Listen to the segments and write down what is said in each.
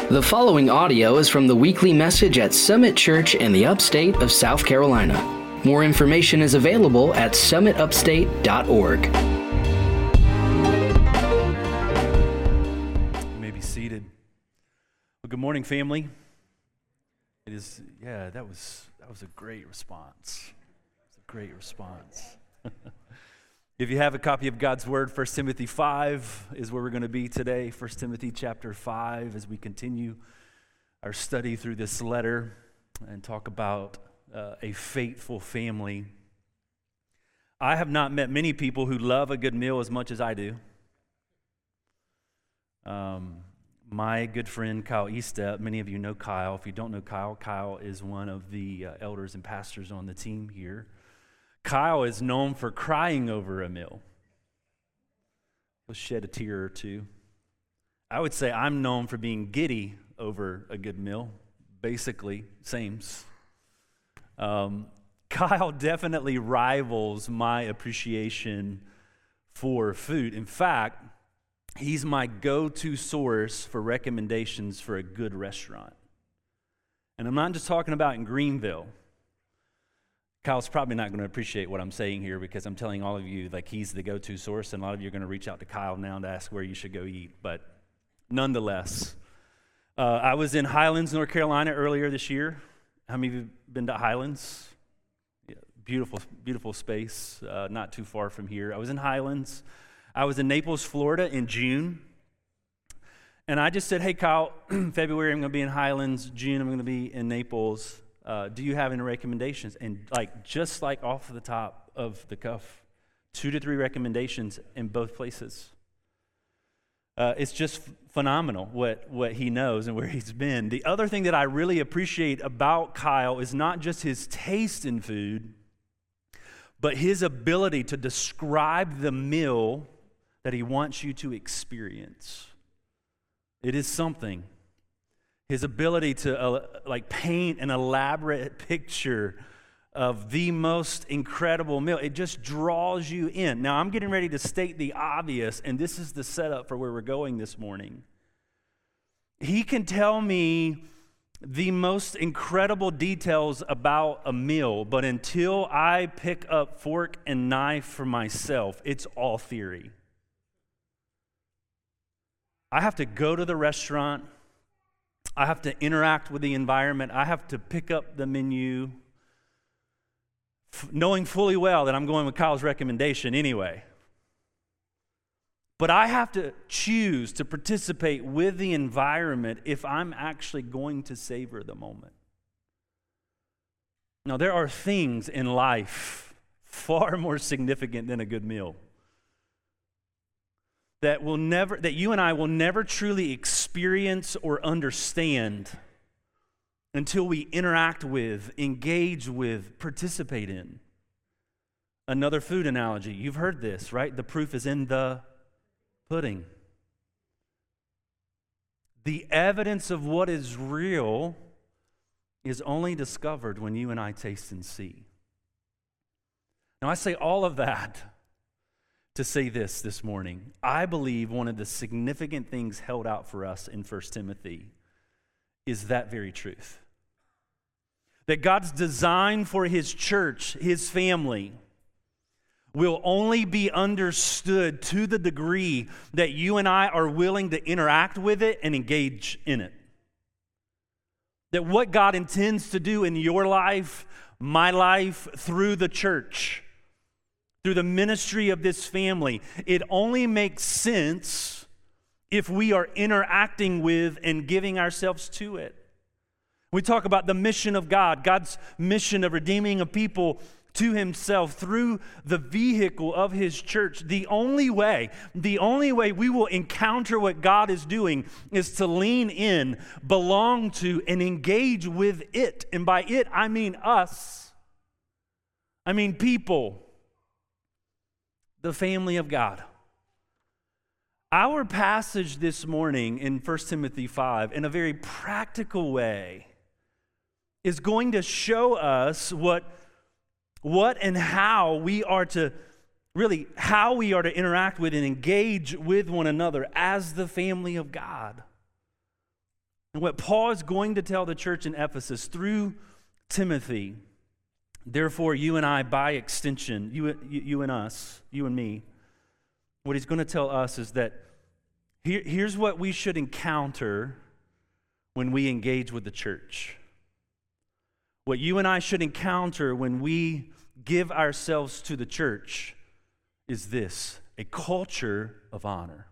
The following audio is from the weekly message at Summit Church in the upstate of South Carolina. More information is available at summitupstate.org. You may be seated. Well, good morning, family. That was a great response. It's a great response. If you have a copy of God's Word, 1 Timothy 5 is where we're going to be today. 1 Timothy chapter 5 as we continue our study through this letter and talk about a faithful family. I have not met many people who love a good meal as much as I do. My good friend Kyle Estep, many of you know Kyle. If you don't know Kyle, Kyle is one of the elders and pastors on the team here. Kyle is known for crying over a meal. He'll shed a tear or two. I would say I'm known for being giddy over a good meal. Basically, sames. Kyle definitely rivals my appreciation for food. In fact, he's my go-to source for recommendations for a good restaurant. And I'm not just talking about in Greenville. Kyle's probably not going to appreciate what I'm saying here because I'm telling all of you like he's the go-to source, and a lot of you are going to reach out to Kyle now to ask where you should go eat. But nonetheless, I was in Highlands, North Carolina earlier this year. How many of you have been to Highlands? Yeah, beautiful, beautiful space, not too far from here. I was in Highlands. I was in Naples, Florida in June. And I just said, hey, Kyle, February I'm going to be in Highlands. June I'm going to be in Naples. Do you have any recommendations? And just off the top of the cuff, 2 to 3 recommendations in both places. It's just phenomenal what he knows and where he's been. The other thing that I really appreciate about Kyle is not just his taste in food, but his ability to describe the meal that he wants you to experience. It is something. His ability to paint an elaborate picture of the most incredible meal, it just draws you in. Now, I'm getting ready to state the obvious, and this is the setup for where we're going this morning. He can tell me the most incredible details about a meal, but until I pick up fork and knife for myself, it's all theory. I have to go to the restaurant. I have to interact with the environment. I have to pick up the menu, knowing fully well that I'm going with Kyle's recommendation anyway. But I have to choose to participate with the environment if I'm actually going to savor the moment. Now, there are things in life far more significant than a good meal that you and I will never truly experience or understand until we interact with, engage with, participate in. Another food analogy, you've heard this, right? The proof is in the pudding. The evidence of what is real is only discovered when you and I taste and see. Now, I say all of that to say this morning. I believe one of the significant things held out for us in 1 Timothy is that very truth. That God's design for His church, His family, will only be understood to the degree that you and I are willing to interact with it and engage in it. That what God intends to do in your life, my life, through the church, through the ministry of this family, it only makes sense if we are interacting with and giving ourselves to it. We talk about the mission of God, God's mission of redeeming a people to Himself through the vehicle of His church. The only way we will encounter what God is doing is to lean in, belong to, and engage with it. And by it, I mean us. I mean people. The family of God. Our passage this morning in 1 Timothy 5, in a very practical way, is going to show us what and how we are to interact with and engage with one another as the family of God. And what Paul is going to tell the church in Ephesus through Timothy, therefore you and I, by extension, you and us, you and me, what he's going to tell us is that here's what we should encounter when we engage with the church. What you and I should encounter when we give ourselves to the church is this: a culture of honor.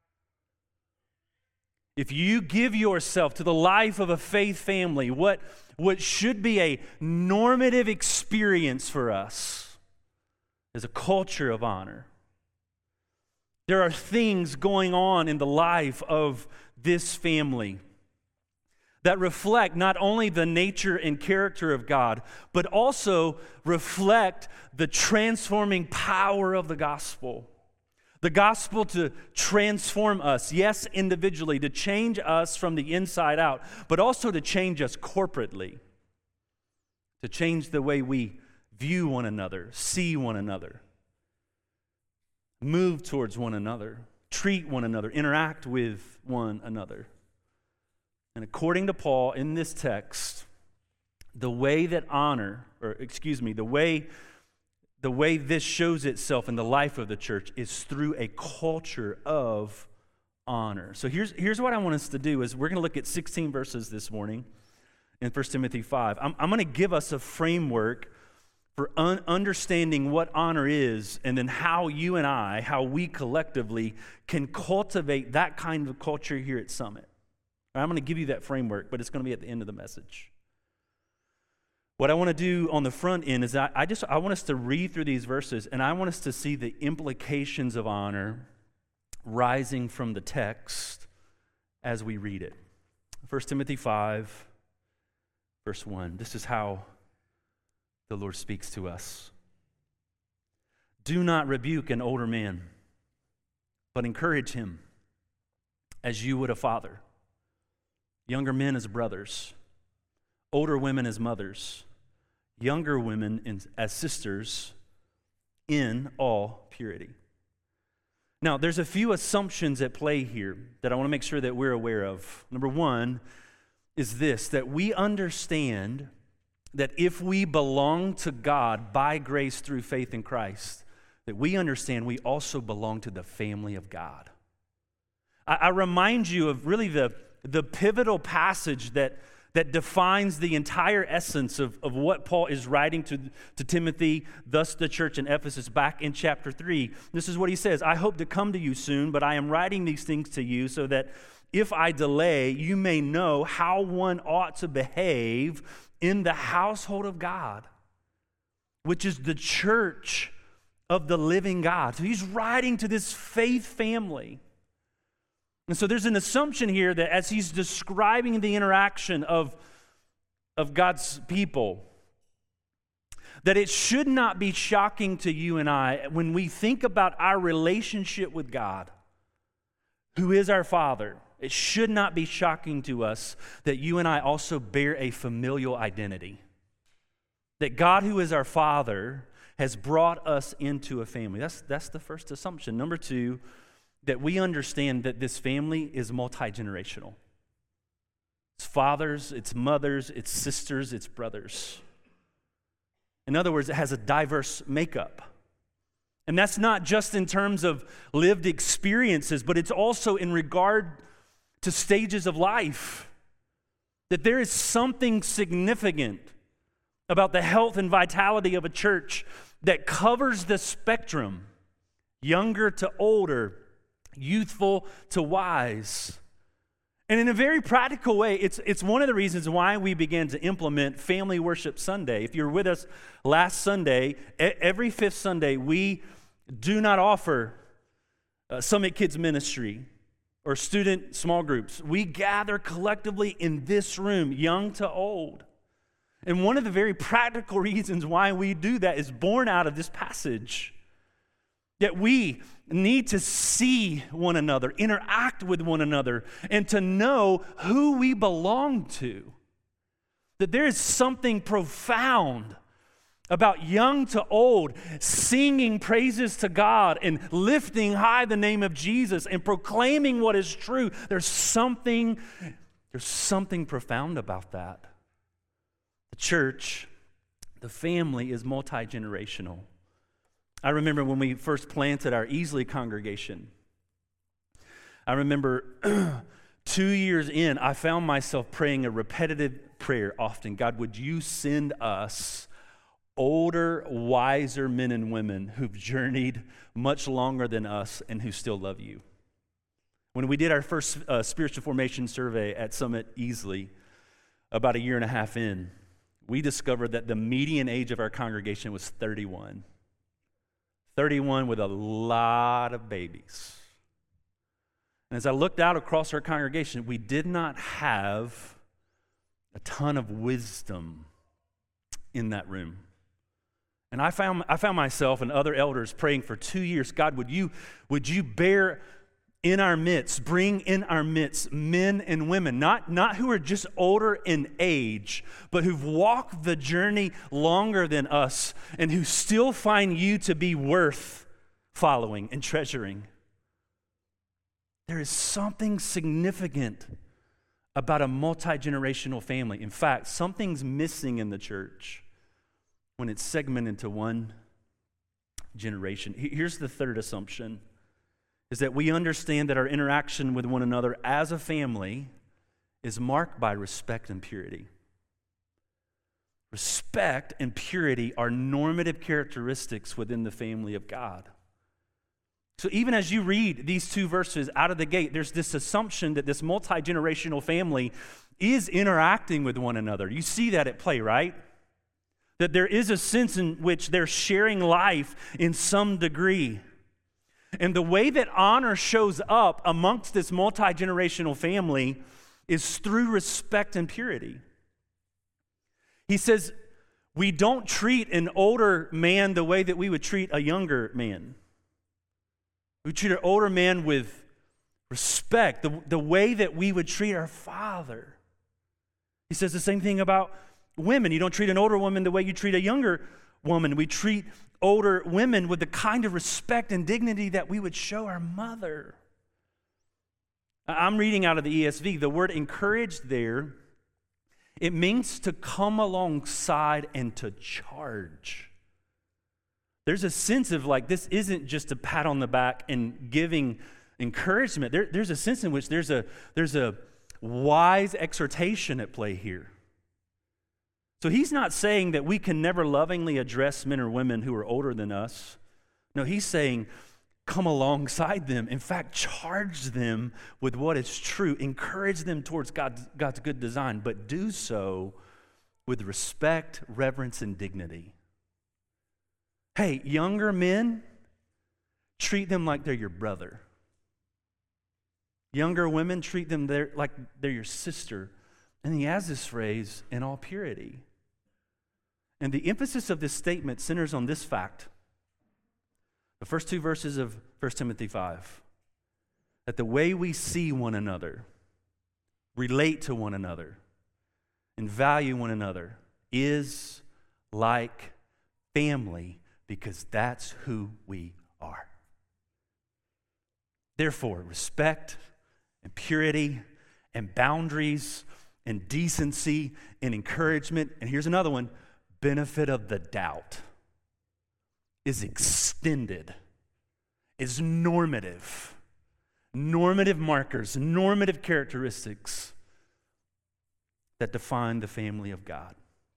If you give yourself to the life of a faith family, what should be a normative experience for us is a culture of honor. There are things going on in the life of this family that reflect not only the nature and character of God, but also reflect the transforming power of the gospel. The gospel to transform us, yes, individually, to change us from the inside out, but also to change us corporately, to change the way we view one another, see one another, move towards one another, treat one another, interact with one another. And according to Paul, in this text, the way this shows itself in the life of the church is through a culture of honor. So here's what I want us to do is we're going to look at 16 verses this morning in 1 Timothy 5. I'm going to give us a framework for understanding what honor is, and then how we collectively can cultivate that kind of culture here at Summit. I'm going to give you that framework, but it's going to be at the end of the message. What I want to do on the front end is I want us to read through these verses, and I want us to see the implications of honor rising from the text as we read it. 1 Timothy 5, verse 1. This is how the Lord speaks to us. Do not rebuke an older man, but encourage him as you would a father. Younger men as brothers, older women as mothers, younger women as sisters, in all purity. Now, there's a few assumptions at play here that I want to make sure that we're aware of. Number one is this: that we understand that if we belong to God by grace through faith in Christ, that we understand we also belong to the family of God. I remind you of really the pivotal passage that defines the entire essence of what Paul is writing to Timothy, thus the church in Ephesus, back in chapter 3. This is what he says: I hope to come to you soon, but I am writing these things to you so that if I delay, you may know how one ought to behave in the household of God, which is the church of the living God. So he's writing to this faith family. And so there's an assumption here that as he's describing the interaction of God's people, that it should not be shocking to you and I when we think about our relationship with God, who is our Father. It should not be shocking to us that you and I also bear a familial identity. That God, who is our Father, has brought us into a family. That's the first assumption. Number two, that we understand that this family is multi-generational. It's fathers, it's mothers, it's sisters, it's brothers. In other words, it has a diverse makeup. And that's not just in terms of lived experiences, but it's also in regard to stages of life. That there is something significant about the health and vitality of a church that covers the spectrum, younger to older, youthful to wise. And in a very practical way, it's one of the reasons why we began to implement Family Worship Sunday. If you were with us last Sunday, every fifth Sunday, we do not offer Summit Kids Ministry or student small groups. We gather collectively in this room, young to old. And one of the very practical reasons why we do that is born out of this passage. That we need to see one another, interact with one another, and to know who we belong to. That there is something profound about young to old singing praises to God and lifting high the name of Jesus and proclaiming what is true. There's something There's something profound about that. The church, the family is multi-generational. I remember when we first planted our Easley congregation. I remember 2 years in, I found myself praying a repetitive prayer often. God, would you send us older, wiser men and women who've journeyed much longer than us and who still love you? When we did our first spiritual formation survey at Summit Easley, about a year and a half in, we discovered that the median age of our congregation was 31. 31 with a lot of babies. And as I looked out across our congregation, we did not have a ton of wisdom in that room. And I found myself and other elders praying for 2 years, God, would you bear in our midst, bring in our midst men and women, not who are just older in age, but who've walked the journey longer than us and who still find you to be worth following and treasuring. There is something significant about a multi-generational family. In fact, something's missing in the church when it's segmented into one generation. Here's the third assumption, is that we understand that our interaction with one another as a family is marked by respect and purity. Respect and purity are normative characteristics within the family of God. So even as you read these two verses out of the gate, there's this assumption that this multi-generational family is interacting with one another. You see that at play, right? That there is a sense in which they're sharing life in some degree. And the way that honor shows up amongst this multi-generational family is through respect and purity. He says, we don't treat an older man the way that we would treat a younger man. We treat an older man with respect, the way that we would treat our father. He says the same thing about women. You don't treat an older woman the way you treat a younger woman. We treat older women with the kind of respect and dignity that we would show our mother. I'm reading out of the ESV. The word encouraged there, it means to come alongside and to charge. There's a sense of like, this isn't just a pat on the back and giving encouragement. There's a sense in which there's a wise exhortation at play here. So he's not saying that we can never lovingly address men or women who are older than us. No, he's saying come alongside them. In fact, charge them with what is true. Encourage them towards God's good design, but do so with respect, reverence, and dignity. Hey, younger men, treat them like they're your brother. Younger women, treat them like they're your sister. And he has this phrase, in all purity. And the emphasis of this statement centers on this fact. The first two verses of 1 Timothy 5. That the way we see one another, relate to one another, and value one another is like family, because that's who we are. Therefore, respect and purity and boundaries and decency and encouragement, and here's another one, benefit of the doubt, is extended, is normative. Normative markers, normative characteristics that define the family of God.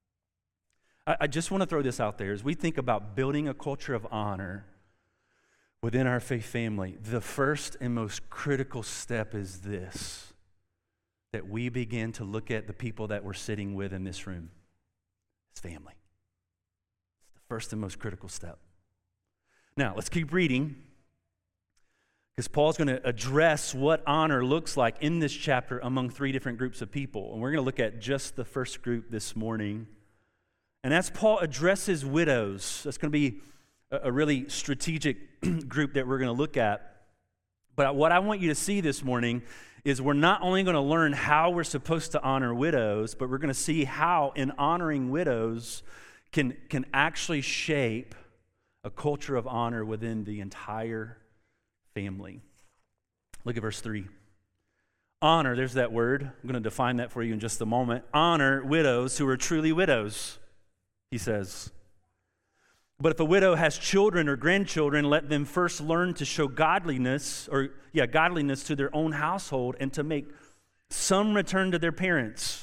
I just want to throw this out there. As we think about building a culture of honor within our faith family, the first and most critical step is this, that we begin to look at the people that we're sitting with in this room as family. It's the first and most critical step. Now, let's keep reading, because Paul's going to address what honor looks like in this chapter among three different groups of people. And we're going to look at just the first group this morning. And as Paul addresses widows, that's going to be a really strategic group that we're going to look at. But what I want you to see this morning is we're not only going to learn how we're supposed to honor widows, but we're going to see how in honoring widows can actually shape a culture of honor within the entire family. Look at verse 3. Honor, there's that word. I'm going to define that for you in just a moment. Honor widows who are truly widows, he says. But if a widow has children or grandchildren, let them first learn to show godliness to their own household and to make some return to their parents.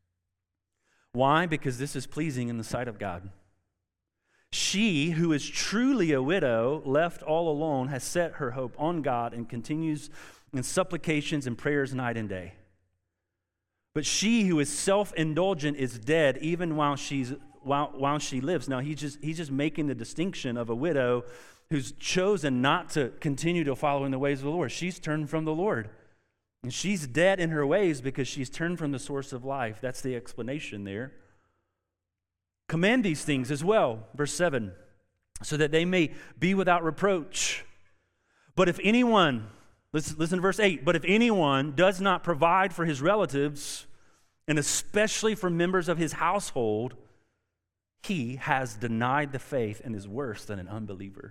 Why? Because this is pleasing in the sight of God. She who is truly a widow, left all alone, has set her hope on God and continues in supplications and prayers night and day. But she who is self-indulgent is dead even while she lives. Now he's just making the distinction of a widow who's chosen not to continue to follow in the ways of the Lord. She's turned from the Lord. And she's dead in her ways because she's turned from the source of life. That's the explanation there. Command these things as well, verse 7, so that they may be without reproach. But if anyone, listen to verse 8, but if anyone does not provide for his relatives, and especially for members of his household, he has denied the faith and is worse than an unbeliever.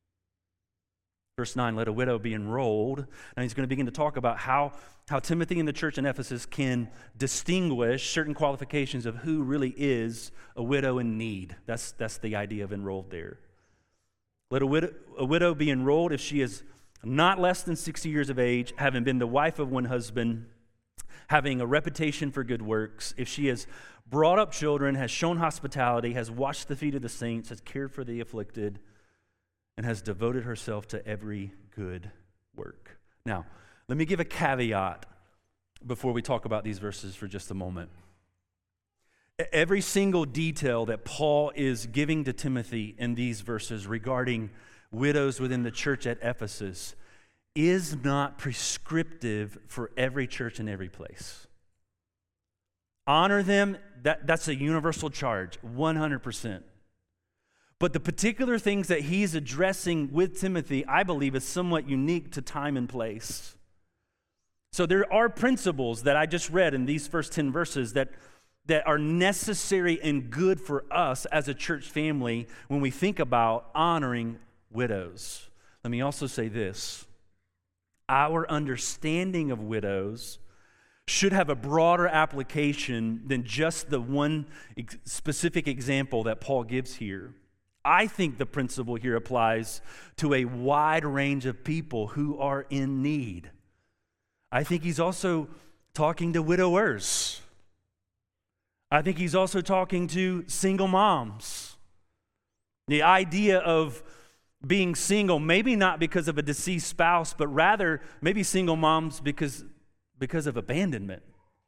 Verse 9, let a widow be enrolled. Now he's going to begin to talk about how Timothy and the church in Ephesus can distinguish certain qualifications of who really is a widow in need. That's the idea of enrolled there. Let a widow be enrolled if she is not less than 60 years of age, having been the wife of one husband, having a reputation for good works, if she has brought up children, has shown hospitality, has washed the feet of the saints, has cared for the afflicted, and has devoted herself to every good work. Now, let me give a caveat before we talk about these verses for just a moment. Every single detail that Paul is giving to Timothy in these verses regarding widows within the church at Ephesus is not prescriptive for every church in every place. Honor them, that's a universal charge, 100%. But the particular things that he's addressing with Timothy, I believe, is somewhat unique to time and place. So there are principles that I just read in these first 10 verses that are necessary and good for us as a church family when we think about honoring widows. Let me also say this. Our understanding of widows should have a broader application than just the one specific example that Paul gives here. I think the principle here applies to a wide range of people who are in need. I think he's also talking to widowers. I think he's also talking to single moms. The idea of being single, maybe not because of a deceased spouse, but rather maybe single moms because of abandonment.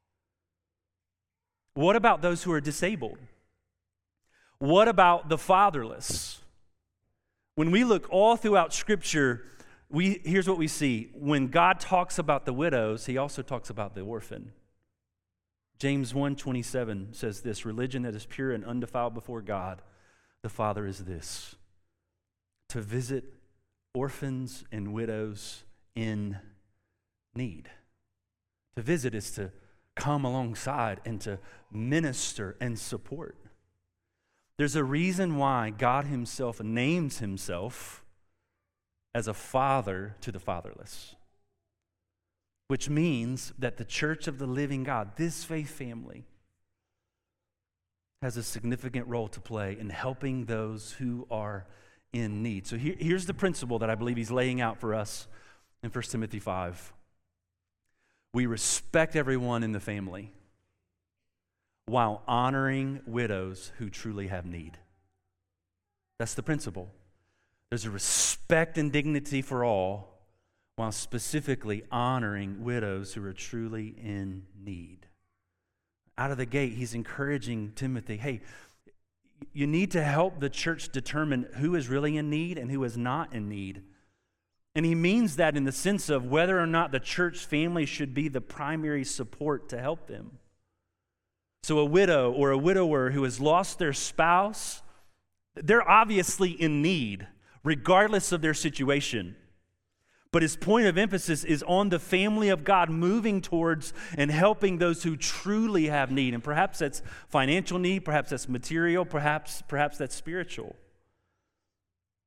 What about those who are disabled? What about the fatherless? When we look all throughout Scripture, here's what we see. When God talks about the widows, he also talks about the orphan. James 1:27 says this, religion that is pure and undefiled before God, the Father, is this, to visit orphans and widows in need. To visit is to come alongside and to minister and support. There's a reason why God himself names himself as a father to the fatherless, which means that the church of the living God, this faith family, has a significant role to play in helping those who are in need. So here's the principle that I believe he's laying out for us in 1 Timothy 5. We respect everyone in the family while honoring widows who truly have need. That's the principle. There's a respect and dignity for all while specifically honoring widows who are truly in need. Out of the gate, he's encouraging Timothy, hey, you need to help the church determine who is really in need and who is not in need. And he means that in the sense of whether or not the church family should be the primary support to help them. So a widow or a widower who has lost their spouse, they're obviously in need, regardless of their situation. But his point of emphasis is on the family of God moving towards and helping those who truly have need. And perhaps that's financial need, perhaps that's material, perhaps that's spiritual.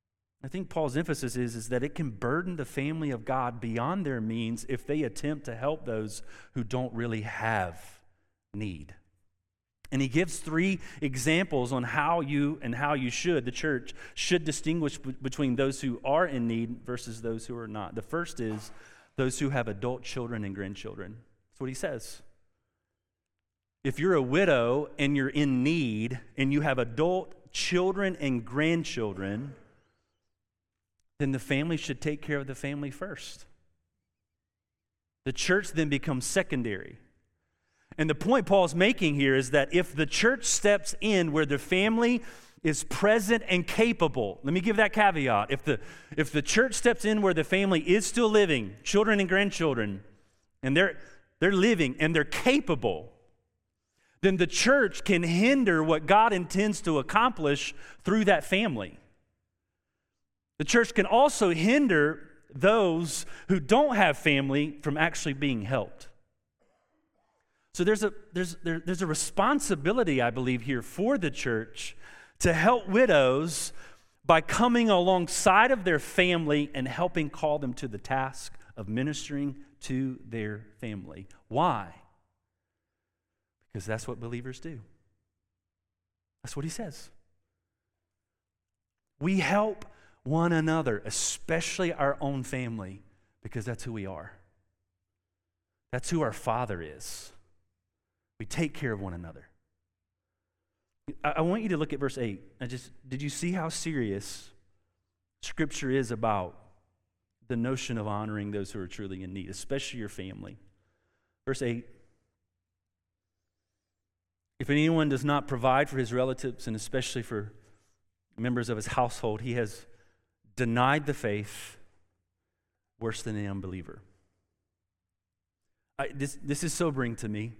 I think Paul's emphasis is that it can burden the family of God beyond their means if they attempt to help those who don't really have need. And he gives 3 examples on how you should, the church, should distinguish between those who are in need versus those who are not. The first is those who have adult children and grandchildren. That's what he says. If you're a widow and you're in need and you have adult children and grandchildren, then the family should take care of the family first. The church then becomes secondary. And the point Paul's making here is that if the church steps in where the family is present and capable, let me give that caveat. If the church steps in where the family is still living, children and grandchildren, and they're living and they're capable, then the church can hinder what God intends to accomplish through that family. The church can also hinder those who don't have family from actually being helped. So there's a responsibility, I believe, here for the church to help widows by coming alongside of their family and helping call them to the task of ministering to their family. Why? Because that's what believers do. That's what he says. We help one another, especially our own family, because that's who we are. That's who our Father is. We take care of one another. I want you to look at verse 8. Did you see how serious Scripture is about the notion of honoring those who are truly in need, especially your family? Verse 8. If anyone does not provide for his relatives, and especially for members of his household, he has denied the faith worse than an unbeliever. This is sobering to me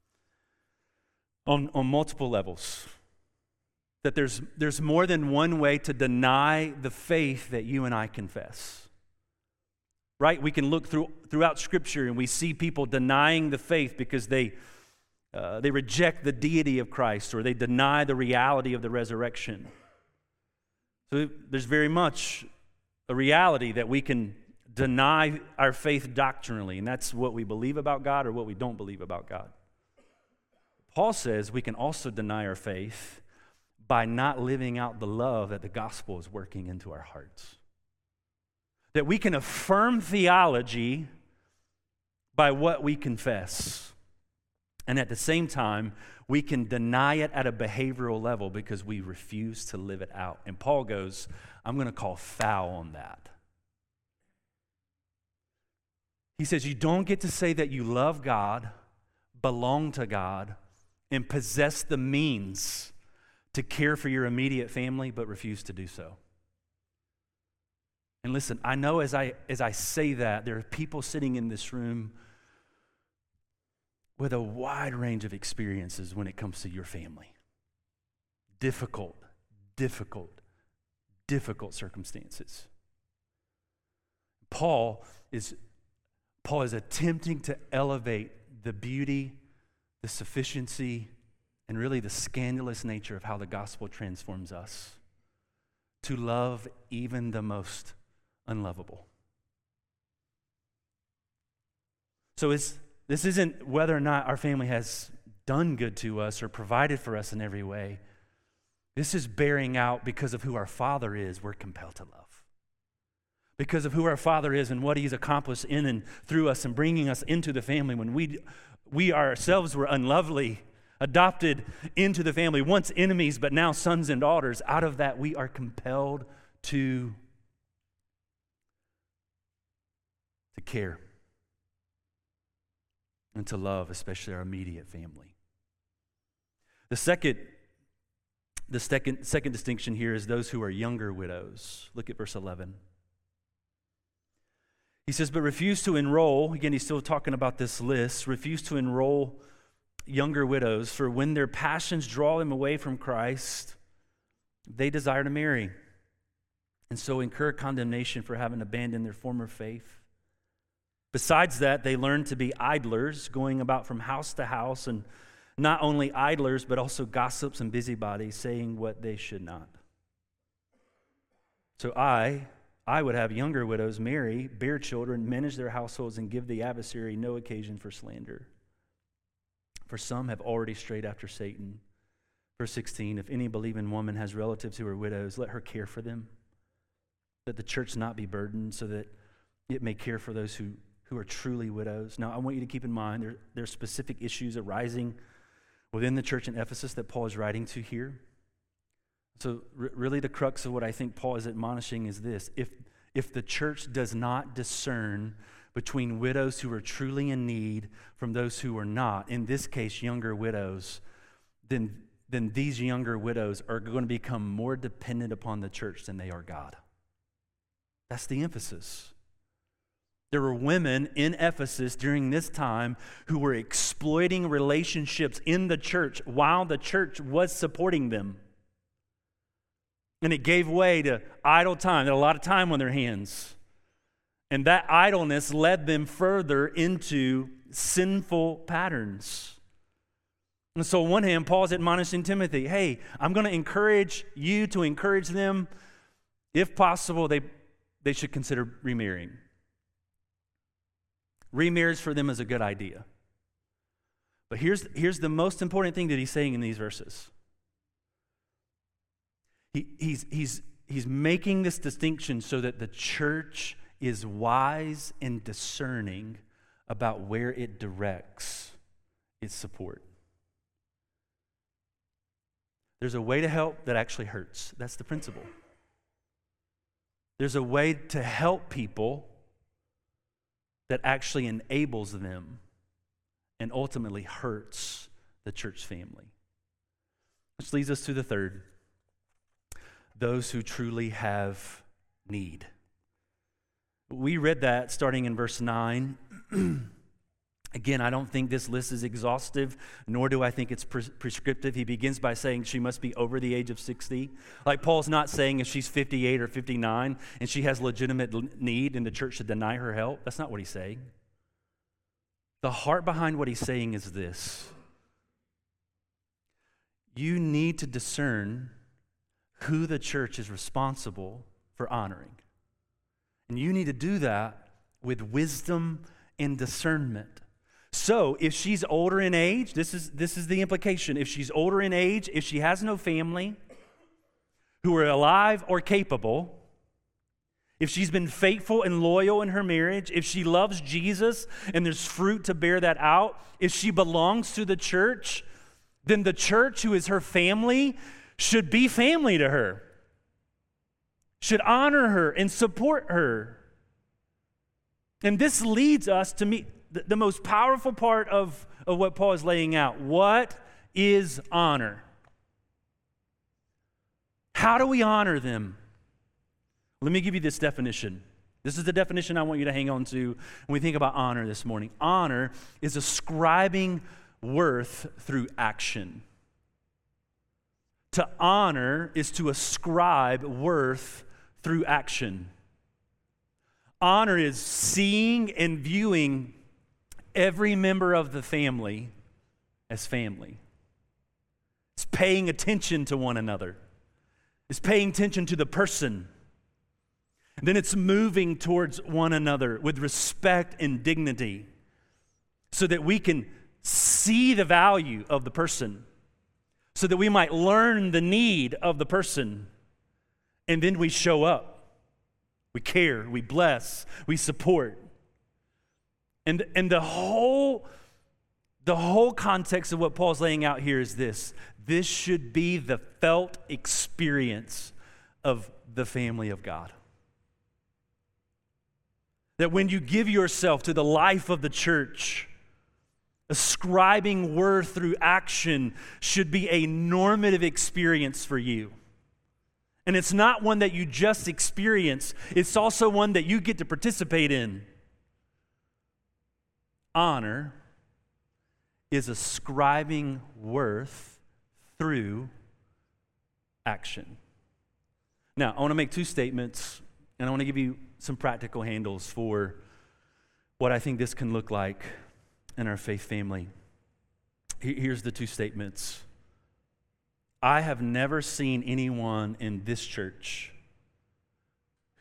on multiple levels. That there's more than one way to deny the faith that you and I confess. Right? We can look throughout Scripture and we see people denying the faith because they reject the deity of Christ or they deny the reality of the resurrection. So there's very much a reality that we can deny our faith doctrinally, and that's what we believe about God or what we don't believe about God. Paul says we can also deny our faith by not living out the love that the gospel is working into our hearts. That we can affirm theology by what we confess. And at the same time, we can deny it at a behavioral level because we refuse to live it out. And Paul goes, I'm going to call foul on that. He says you don't get to say that you love God, belong to God, and possess the means to care for your immediate family, but refuse to do so. And listen, I know as I say that, there are people sitting in this room with a wide range of experiences when it comes to your family. Difficult circumstances. Paul is attempting to elevate the beauty, the sufficiency, and really the scandalous nature of how the gospel transforms us to love even the most unlovable. So this isn't whether or not our family has done good to us or provided for us in every way. This is bearing out because of who our Father is, we're compelled to love. Because of who our Father is and what He's accomplished in and through us and bringing us into the family when we ourselves were unlovely, adopted into the family, once enemies, but now sons and daughters. Out of that, we are compelled to care and to love, especially our immediate family. The second distinction here is those who are younger widows. Look at verse 11. He says, but refuse to enroll, again, he's still talking about this list, refuse to enroll younger widows, for when their passions draw them away from Christ, they desire to marry, and so incur condemnation for having abandoned their former faith. Besides that, they learn to be idlers, going about from house to house, and not only idlers, but also gossips and busybodies, saying what they should not. So I would have younger widows marry, bear children, manage their households, and give the adversary no occasion for slander. For some have already strayed after Satan. Verse 16, if any believing woman has relatives who are widows, let her care for them, that the church not be burdened, so that it may care for those who are truly widows. Now, I want you to keep in mind there are specific issues arising within the church in Ephesus that Paul is writing to here. So really the crux of what I think Paul is admonishing is this. If the church does not discern between widows who are truly in need from those who are not, in this case, younger widows, then these younger widows are going to become more dependent upon the church than they are God. That's the emphasis. There were women in Ephesus during this time who were exploiting relationships in the church while the church was supporting them. And it gave way to idle time. They had a lot of time on their hands. And that idleness led them further into sinful patterns. And so on one hand, Paul's admonishing Timothy, hey, I'm going to encourage you to encourage them. If possible, they should consider remarrying. Remarriage for them is a good idea. But here's the most important thing that he's saying in these verses. He's making this distinction so that the church is wise and discerning about where it directs its support. There's a way to help that actually hurts. That's the principle. There's a way to help people that actually enables them and ultimately hurts the church family. Which leads us to the third. Those who truly have need. We read that starting in verse 9. Again, I don't think this list is exhaustive, nor do I think it's prescriptive. He begins by saying she must be over the age of 60. Like Paul's not saying if she's 58 or 59 and she has legitimate need and the church should deny her help. That's not what he's saying. The heart behind what he's saying is this. You need to discern who the church is responsible for honoring. And you need to do that with wisdom and discernment. So if she's older in age, this is the implication. If she's older in age, if she has no family who are alive or capable, if she's been faithful and loyal in her marriage, if she loves Jesus and there's fruit to bear that out, if she belongs to the church, then the church, who is her family, should be family to her, should honor her and support her. And this leads us to meet the most powerful part of what Paul is laying out. What is honor? How do we honor them? Let me give you this definition. This is the definition I want you to hang on to when we think about honor this morning. Honor is ascribing worth through action. To honor is to ascribe worth through action. Honor is seeing and viewing every member of the family as family. It's paying attention to one another. It's paying attention to the person. And then it's moving towards one another with respect and dignity so that we can see the value of the person, so that we might learn the need of the person, and then we show up. We care, we bless, we support. And the whole context of what Paul's laying out here is this. This should be the felt experience of the family of God. That when you give yourself to the life of the church, ascribing worth through action should be a normative experience for you. And it's not one that you just experience, it's also one that you get to participate in. Honor is ascribing worth through action. Now, I want to make two statements, and I want to give you some practical handles for what I think this can look like in our faith family. Here's the two statements. I have never seen anyone in this church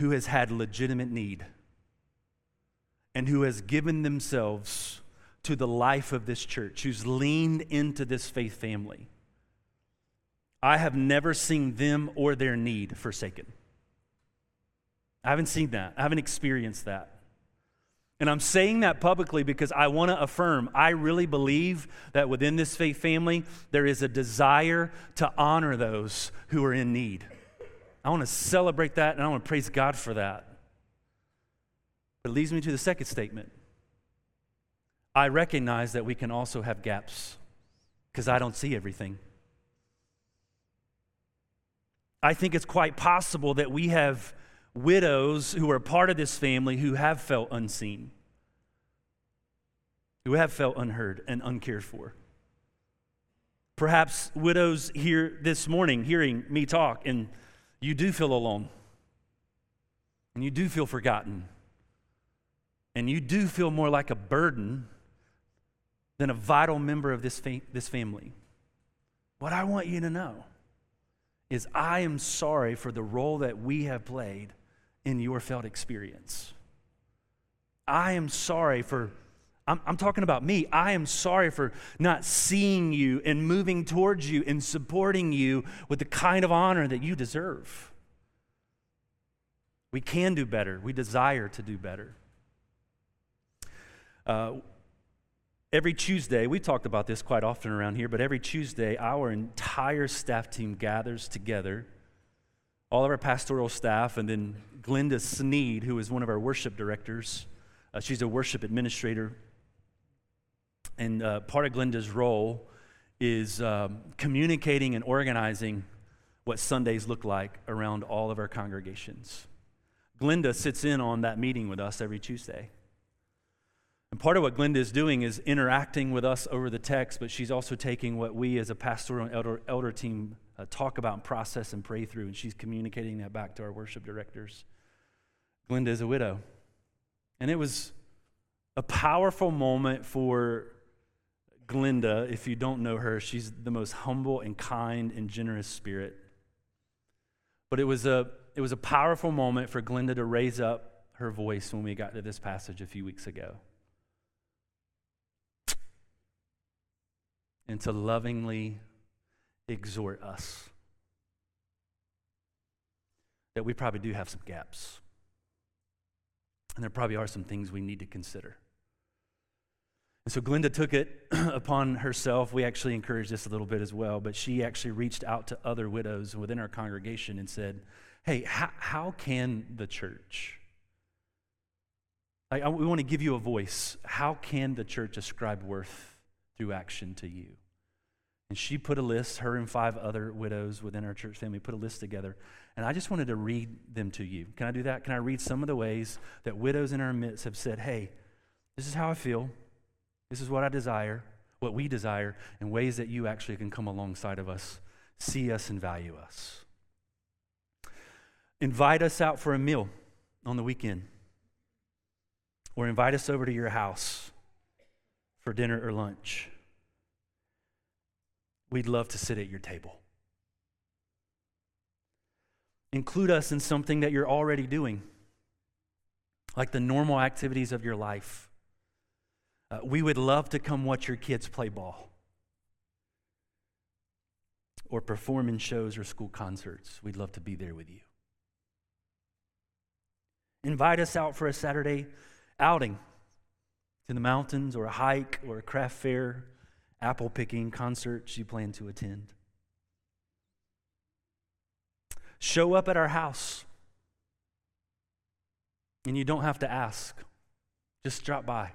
who has had legitimate need and who has given themselves to the life of this church, who's leaned into this faith family. I have never seen them or their need forsaken. I haven't seen that. I haven't experienced that. And I'm saying that publicly because I want to affirm, I really believe that within this faith family, there is a desire to honor those who are in need. I want to celebrate that, and I want to praise God for that. But it leads me to the second statement. I recognize that we can also have gaps because I don't see everything. I think it's quite possible that we have widows who are part of this family who have felt unseen, who have felt unheard and uncared for. Perhaps widows here this morning hearing me talk, and you do feel alone, and you do feel forgotten, and you do feel more like a burden than a vital member of this family. What I want you to know is I am sorry for the role that we have played in your felt experience. I am sorry for, I'm talking about me. I am sorry for not seeing you and moving towards you and supporting you with the kind of honor that you deserve. We can do better. We desire to do better. Every Tuesday, we talked about this quite often around here, but every Tuesday, our entire staff team gathers together, all of our pastoral staff, and then Glenda Sneed, who is one of our worship directors. She's a worship administrator, and part of Glenda's role is communicating and organizing what Sundays look like around all of our congregations. Glenda sits in on that meeting with us every Tuesday. And part of what Glenda is doing is interacting with us over the text, but she's also taking what we as a pastoral and elder team talk about and process and pray through, and she's communicating that back to our worship directors. Glenda is a widow. And it was a powerful moment for Glenda. If you don't know her, she's the most humble and kind and generous spirit. But it was a powerful moment for Glenda to raise up her voice when we got to this passage a few weeks ago. And to lovingly exhort us that we probably do have some gaps. And there probably are some things we need to consider. And so Glenda took it upon herself. We actually encouraged this a little bit as well, but she actually reached out to other widows within our congregation and said, hey, how can the church, we want to give you a voice. How can the church ascribe worth through action to you? And she put a list, her and 5 other widows within our church family put a list together. And I just wanted to read them to you. Can I do that? Can I read some of the ways that widows in our midst have said, hey, this is how I feel. This is what I desire, what we desire, and ways that you actually can come alongside of us, see us, and value us. Invite us out for a meal on the weekend. Or invite us over to your house for dinner or lunch. We'd love to sit at your table. Include us in something that you're already doing, like the normal activities of your life. We would love to come watch your kids play ball or perform in shows or school concerts. We'd love to be there with you. Invite us out for a Saturday outing to the mountains or a hike or a craft fair, apple picking, concerts you plan to attend. Show up at our house. And you don't have to ask. Just drop by.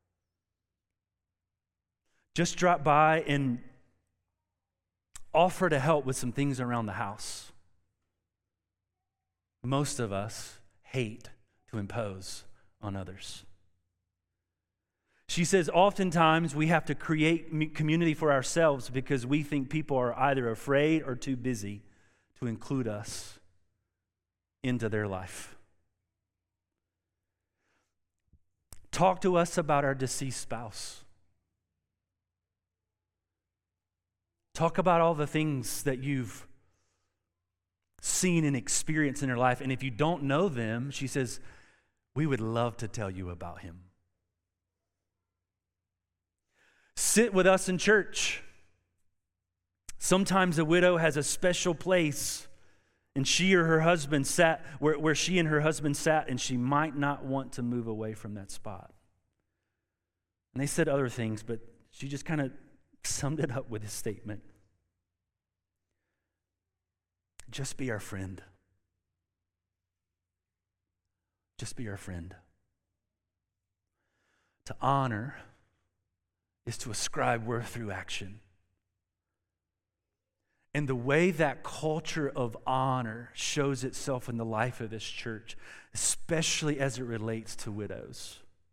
Just drop by and offer to help with some things around the house. Most of us hate to impose on others. She says oftentimes we have to create community for ourselves because we think people are either afraid or too busy to include us into their life. Talk to us about our deceased spouse. Talk about all the things that you've seen and experienced in her life. And if you don't know them, she says, we would love to tell you about him. Sit with us in church. Sometimes a widow has a special place, and she or her husband sat where she and her husband sat, and she might not want to move away from that spot. And they said other things, but she just kind of summed it up with this statement. Just be our friend. Just be our friend. To honor is to ascribe worth through action. And the way that culture of honor shows itself in the life of this church, especially as it relates to widows,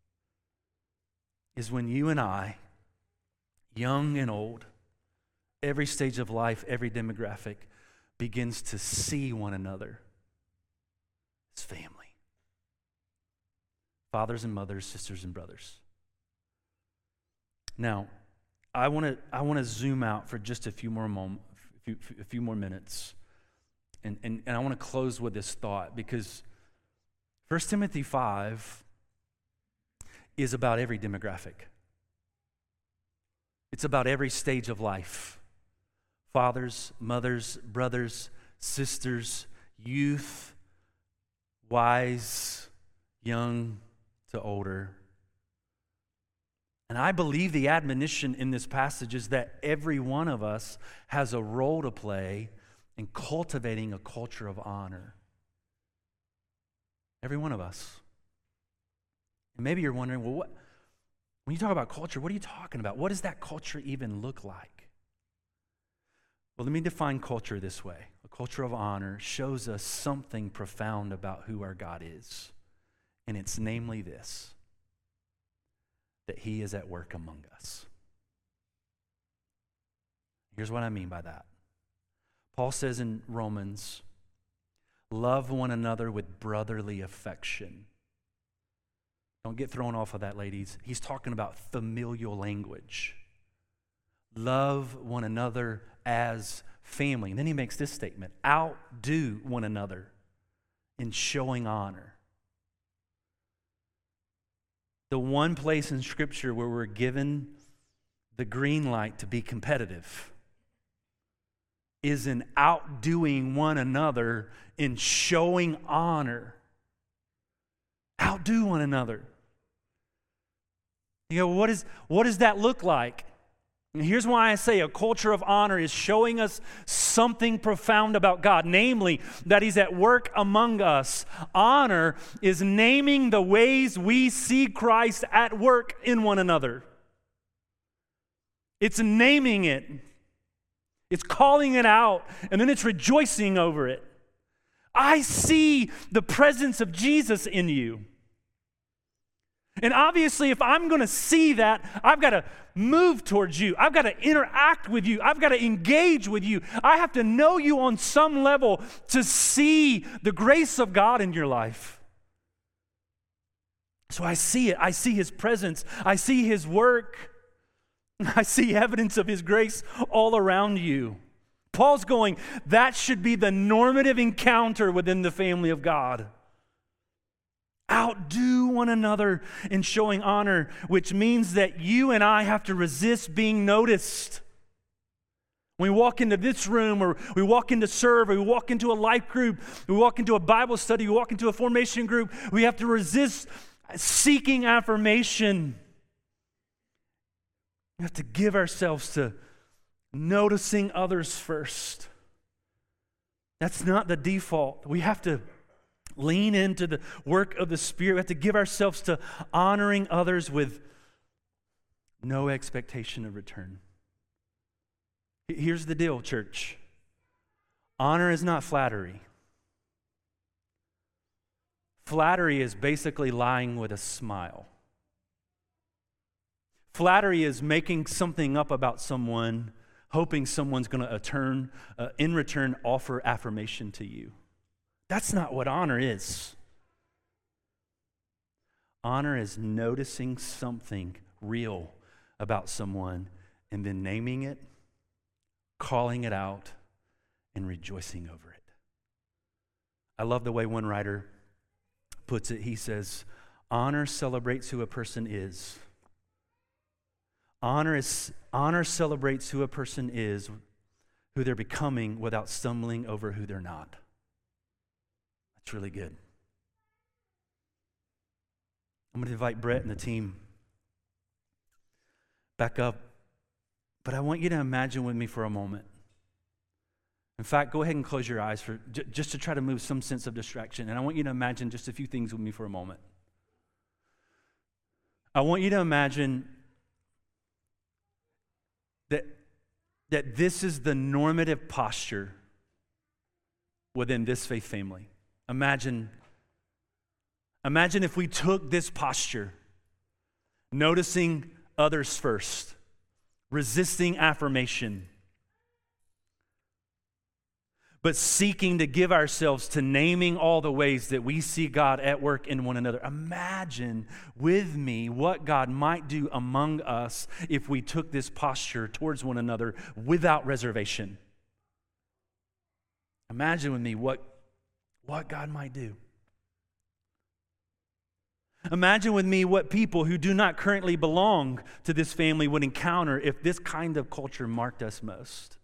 is when you and I, young and old, every stage of life, every demographic, begins to see one another as family. Fathers and mothers, sisters and brothers. Now, I want to zoom out for just a few more minutes, and I want to close with this thought, because 1 Timothy 5 is about every demographic. It's about every stage of life. Fathers, mothers, brothers, sisters, youth, wise, young to older. And I believe the admonition in this passage is that every one of us has a role to play in cultivating a culture of honor. Every one of us. And maybe you're wondering, well, when you talk about culture, what are you talking about? What does that culture even look like? Well, let me define culture this way. A culture of honor shows us something profound about who our God is. And it's namely this: that he is at work among us. Here's what I mean by that. Paul says in Romans, love one another with brotherly affection. Don't get thrown off of that, ladies. He's talking about familial language. Love one another as family. And then he makes this statement: outdo one another in showing honor. The one place in Scripture where we're given the green light to be competitive is in outdoing one another in showing honor. Outdo one another. You go, what does that look like? And here's why I say a culture of honor is showing us something profound about God, namely that he's at work among us. Honor is naming the ways we see Christ at work in one another. It's naming it. It's calling it out, and then it's rejoicing over it. I see the presence of Jesus in you. And obviously, if I'm going to see that, I've got to move towards you. I've got to interact with you. I've got to engage with you. I have to know you on some level to see the grace of God in your life. So I see it. I see his presence. I see his work. I see evidence of his grace all around you. Paul's going, that should be the normative encounter within the family of God. Outdo one another in showing honor, which means that you and I have to resist being noticed. When we walk into this room, or we walk into serve, or we walk into a life group, we walk into a Bible study, we walk into a formation group, we have to resist seeking affirmation. We have to give ourselves to noticing others first. That's not the default. We have to lean into the work of the Spirit. We have to give ourselves to honoring others with no expectation of return. Here's the deal, church. Honor is not flattery. Flattery is basically lying with a smile. Flattery is making something up about someone, hoping someone's going to in return offer affirmation to you. That's not what honor is. Honor is noticing something real about someone and then naming it, calling it out, and rejoicing over it. I love the way one writer puts it. He says, honor celebrates who a person is. Honor celebrates who a person is, who they're becoming, without stumbling over who they're not. That's really good. I'm going to invite Brett and the team back up, but I want you to imagine with me for a moment. In fact, go ahead and close your eyes for just to try to move some sense of distraction, and I want you to imagine just a few things with me for a moment. I want you to imagine that this is the normative posture within this faith family. Imagine if we took this posture, noticing others first, resisting affirmation, but seeking to give ourselves to naming all the ways that we see God at work in one another. Imagine with me what God might do among us if we took this posture towards one another without reservation. Imagine with me what God might do. Imagine with me what people who do not currently belong to this family would encounter if this kind of culture marked us most.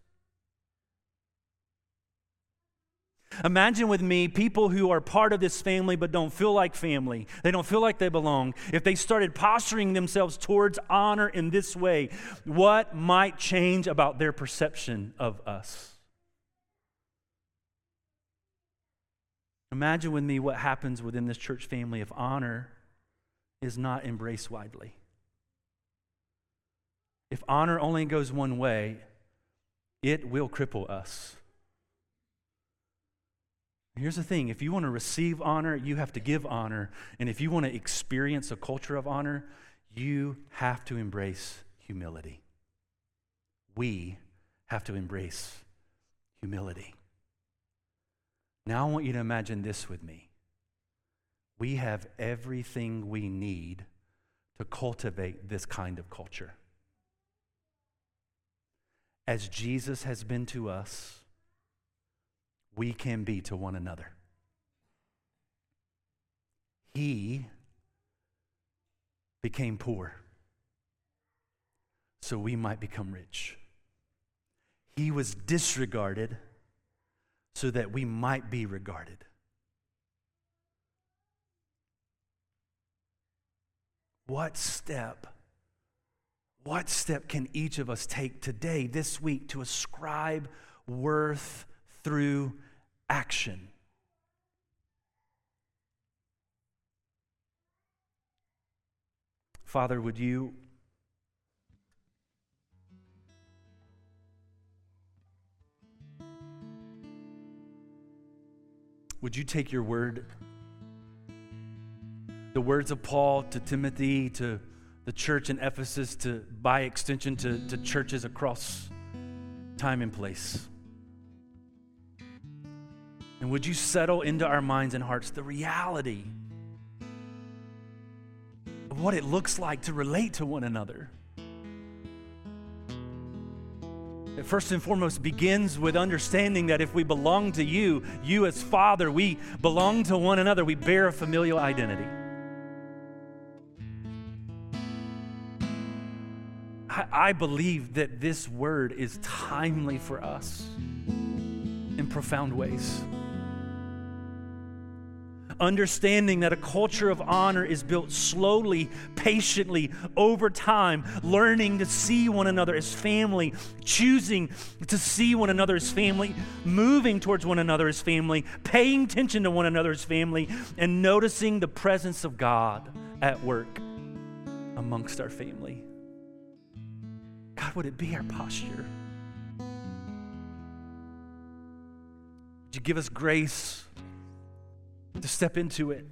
Imagine with me people who are part of this family but don't feel like family. They don't feel like they belong. If they started posturing themselves towards honor in this way, what might change about their perception of us? Imagine with me what happens within this church family if honor is not embraced widely. If honor only goes one way, it will cripple us. Here's the thing, if you want to receive honor, you have to give honor. And if you want to experience a culture of honor, you have to embrace humility. We have to embrace humility. Now I want you to imagine this with me. We have everything we need to cultivate this kind of culture. As Jesus has been to us, we can be to one another. He became poor so we might become rich. He was disregarded so that we might be regarded. What step can each of us take today, this week, to ascribe worth through action? Father, would you take your word, the words of Paul to Timothy, to the church in Ephesus, to by extension to churches across time and place, and would you settle into our minds and hearts the reality of what it looks like to relate to one another? It first and foremost begins with understanding that if we belong to you, you as Father, we belong to one another. We bear a familial identity. I believe that this word is timely for us in profound ways. Understanding that a culture of honor is built slowly, patiently, over time, learning to see one another as family, choosing to see one another as family, moving towards one another as family, paying attention to one another as family, and noticing the presence of God at work amongst our family. God, would it be our posture? Would you give us grace to step into it,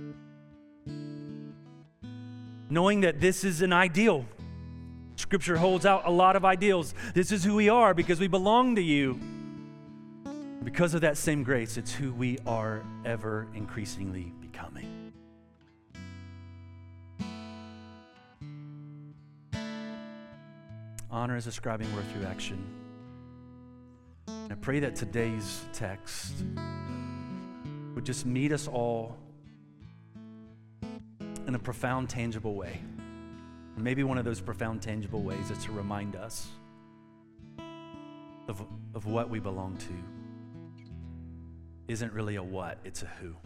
knowing that this is an ideal. Scripture holds out a lot of ideals. This is who we are because we belong to you. Because of that same grace, it's who we are ever increasingly becoming. Honor is ascribing worth through action. And I pray that today's text just meet us all in a profound, tangible way. And maybe one of those profound, tangible ways is to remind us of what we belong to. Isn't really a what, it's a who.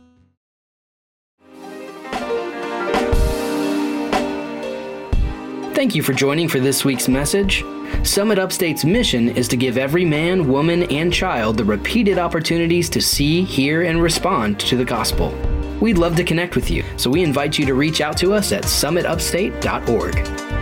Thank you for joining for this week's message. Summit Upstate's mission is to give every man, woman, and child the repeated opportunities to see, hear, and respond to the gospel. We'd love to connect with you, so we invite you to reach out to us at summitupstate.org.